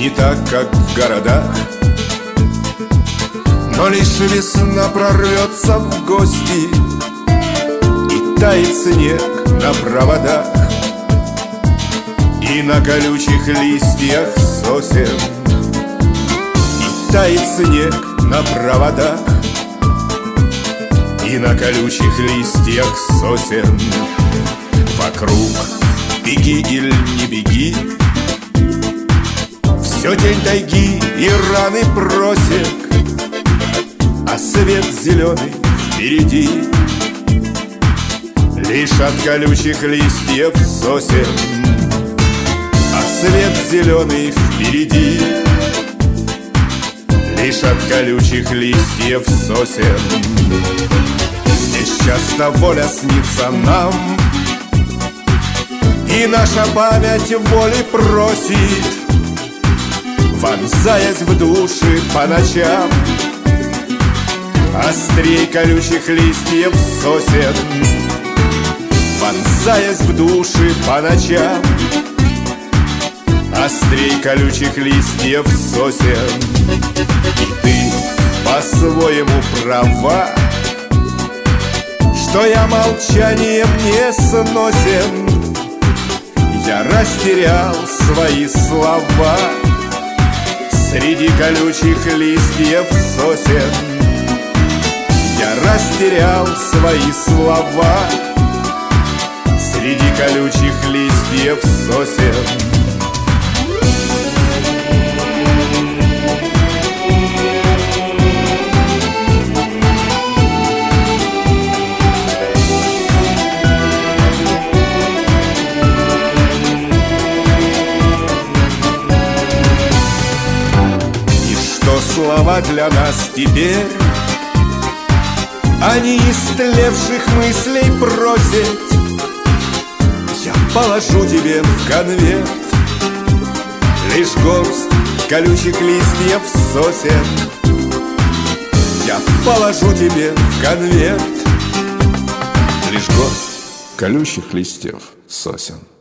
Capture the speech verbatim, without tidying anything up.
не так, как в городах. Но лишь весна прорвется в гости, и тает снег на проводах, и на колючих листьях сосен, и тает снег на проводах, и на колючих листьях сосен. Вокруг беги или не беги, все тень тайги и раны просек, а свет зеленый впереди. Лишь от колючих листьев сосен, а свет зеленый впереди. Лишь от колючих листьев сосен. Здесь часто воля снится нам, и наша память воли просит, вонзаясь в души по ночам. Острей колючих листьев сосен, вонзаясь в души по ночам. Острей колючих листьев сосен. И ты по-своему права, что я молчанием не сносен. Я растерял свои слова среди колючих листьев сосен. Я растерял свои слова среди колючих листьев сосен. И что слова для нас теперь? Они истлевших мыслей просят. Я положу тебе в конверт лишь горсть колючих листьев сосен. Я положу тебе в конверт лишь горсть колючих листьев сосен.